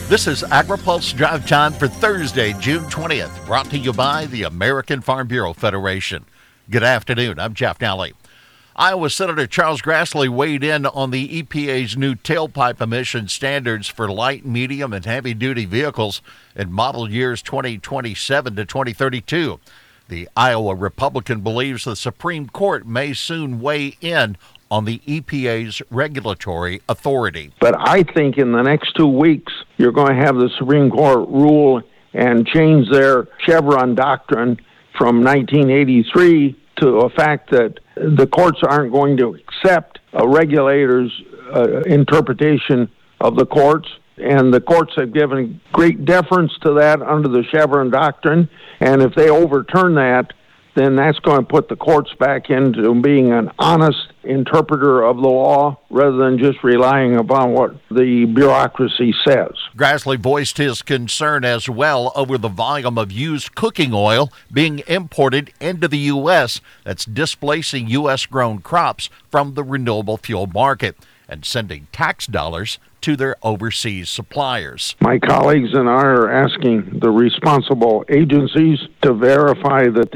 This is AgriPulse Drive Time for Thursday, June 20th, brought to you by the American Farm Bureau Federation. Good afternoon, I'm Jeff Nally. Iowa Senator Charles Grassley weighed in on the EPA's new tailpipe emission standards for light, medium, and heavy-duty vehicles in model years 2027 to 2032. The Iowa Republican believes the Supreme Court may soon weigh in on the EPA's regulatory authority. But I think in the next 2 weeks, you're going to have the Supreme Court rule and change their Chevron doctrine from 1983 to a fact that the courts aren't going to accept a regulator's interpretation of the courts. And the courts have given great deference to that under the Chevron doctrine. And if they overturn that, then that's going to put the courts back into being an honest interpreter of the law rather than just relying upon what the bureaucracy says. Grassley voiced his concern as well over the volume of used cooking oil being imported into the U.S. that's displacing U.S.-grown crops from the renewable fuel market and sending tax dollars to their overseas suppliers. My colleagues and I are asking the responsible agencies to verify that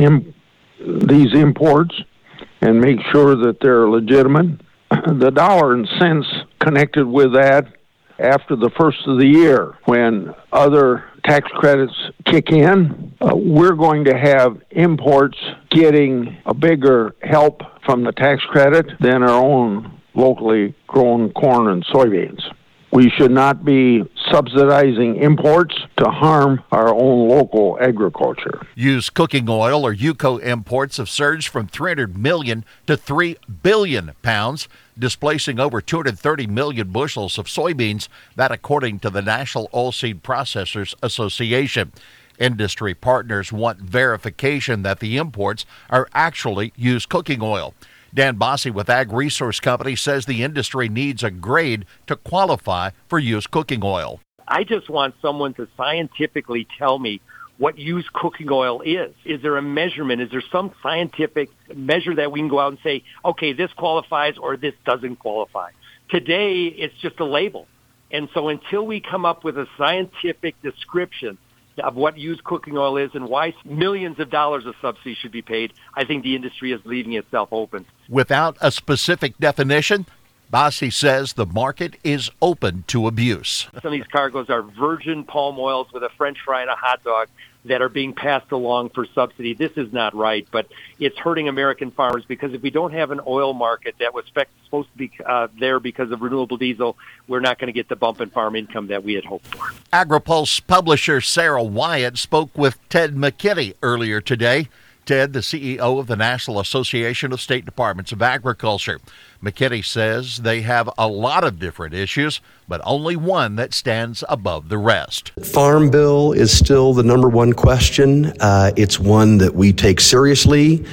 these imports and make sure that they're legitimate. The dollar and cents connected with that after the first of the year, when other tax credits kick in, we're going to have imports getting a bigger help from the tax credit than our own locally grown corn and soybeans. We should not be subsidizing imports to harm our own local agriculture. Used cooking oil, or UCO, imports have surged from 300 million to 3 billion pounds, displacing over 230 million bushels of soybeans, that according to the National Oilseed Processors Association. Industry partners want verification that the imports are actually used cooking oil. Dan Bossie with Ag Resource Company says the industry needs a grade to qualify for used cooking oil. I just want someone to scientifically tell me what used cooking oil is. Is there a measurement? Is there some scientific measure that we can go out and say, okay, this qualifies or this doesn't qualify? Today, it's just a label. And so until we come up with a scientific description of what used cooking oil is and why millions of dollars of subsidy should be paid, I think the industry is leaving itself open. Without a specific definition, Bossie says the market is open to abuse. Some of these cargoes are virgin palm oils with a French fry and a hot dog that are being passed along for subsidy. This is not right, but it's hurting American farmers because if we don't have an oil market that was supposed to be there because of renewable diesel, we're not going to get the bump in farm income that we had hoped for. AgriPulse publisher Sarah Wyatt spoke with Ted McKinney earlier today. Ted, the CEO of the National Association of State Departments of Agriculture. McKinney says they have a lot of different issues, but only one that stands above the rest. Farm bill is still the number one question. It's one that we take seriously,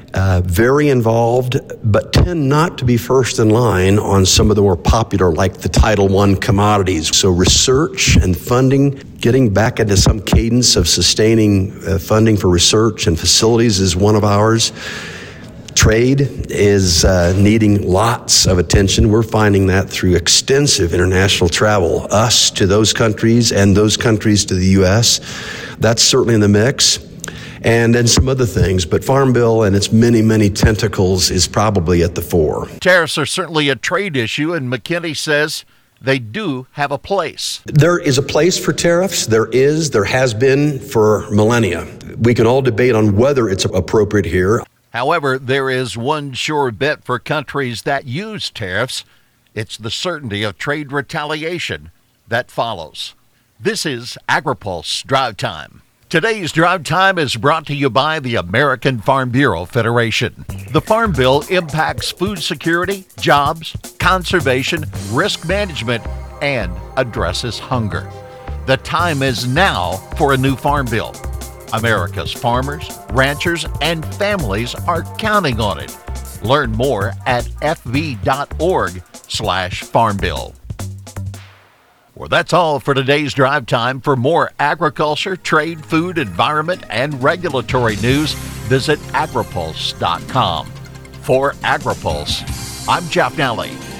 very involved, but tend not to be first in line on some of the more popular, like the Title I commodities. So research and funding, getting back into some cadence of sustaining funding for research and facilities is one of ours. Trade is needing lots of attention. We're finding that through extensive international travel, us to those countries and those countries to the U.S. That's certainly in the mix. And then some other things, but Farm Bill and its many, many tentacles is probably at the fore. Tariffs are certainly a trade issue, and McKinney says they do have a place. There is a place for tariffs. There has been for millennia. We can all debate on whether it's appropriate here. However, there is one sure bet for countries that use tariffs. It's the certainty of trade retaliation that follows. This is AgriPulse Drive Time. Today's Drive Time is brought to you by the American Farm Bureau Federation. The Farm Bill impacts food security, jobs, conservation, risk management, and addresses hunger. The time is now for a new Farm Bill. America's farmers, ranchers, and families are counting on it. Learn more at fv.org/Farm Bill. Well, that's all for today's Drive Time. For more agriculture, trade, food, environment, and regulatory news, visit agripulse.com. For AgriPulse, I'm Jeff Nally.